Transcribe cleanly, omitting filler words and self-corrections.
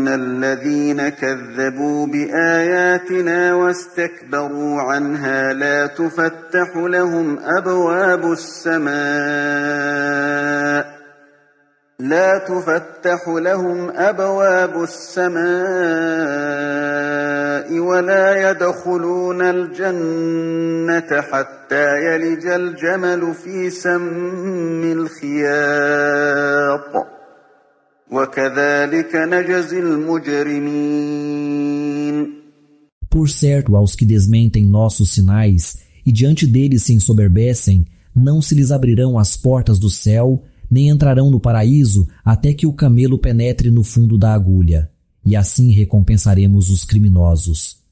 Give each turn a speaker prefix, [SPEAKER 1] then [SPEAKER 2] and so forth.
[SPEAKER 1] الذين كذبوا بآياتنا واستكبروا عنها لا تفتح لهم أبواب السماء ولا يدخلون الجنة حتى يلج الجمل في سم الخياط وكذلك نجزي المجرمين.
[SPEAKER 2] Por certo, aos que desmentem nossos sinais e diante deles se ensoberbecem, não se lhes abrirão as portas do céu, nem entrarão no paraíso até que o camelo penetre no fundo da agulha. E assim recompensaremos os criminosos.